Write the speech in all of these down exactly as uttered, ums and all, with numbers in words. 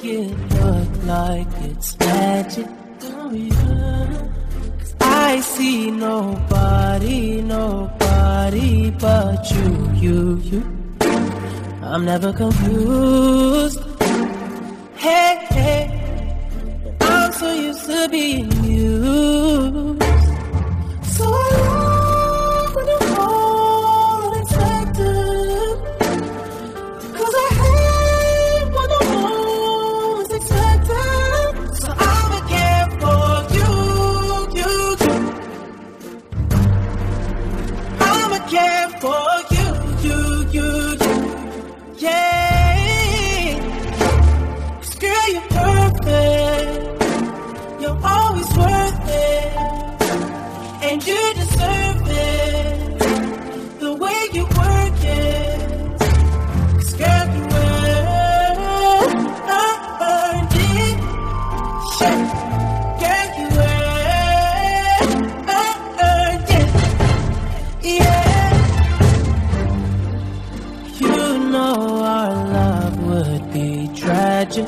it look like it's magic. I see nobody, nobody but you, you, you. I'm never confused. Hey, hey, I'm so used to being used. So I love when you're all unexpected, 'cause I hate when the most expected. So I'ma care for you, you, you. I'ma care for you, you, you, you. Yeah, 'cause girl, you're perfect. You're always worth it, and you deserve it. The way you work it, 'cause girl, you earned it. Shit, girl, you earned it. Yeah, you know our love would be tragic.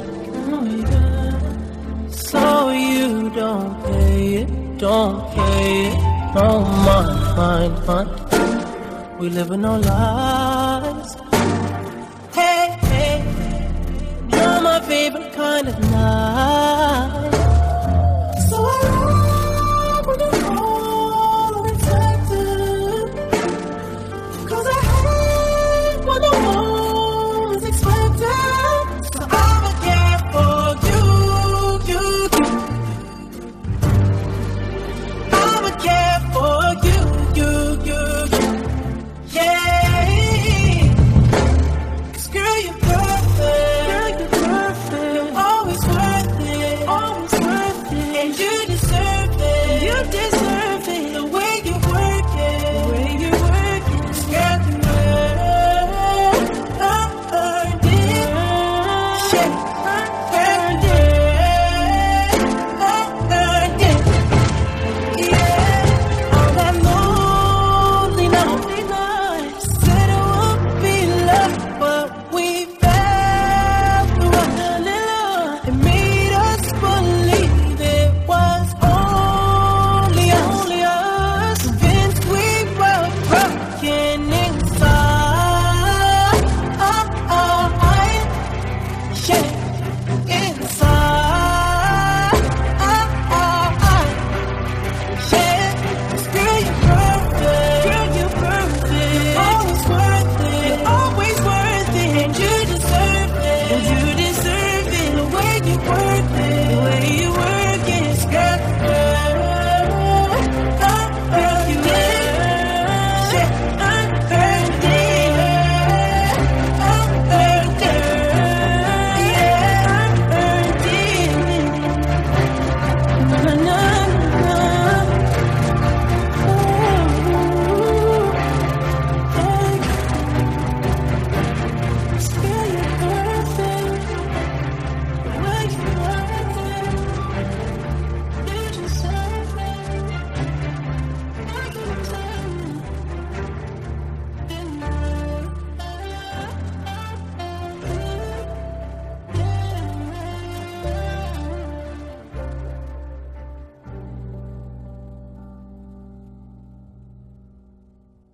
So you don't pay it, don't pay it, no mind, mind, mind. We live in no lies. Hey, hey, you're my favorite kind of night.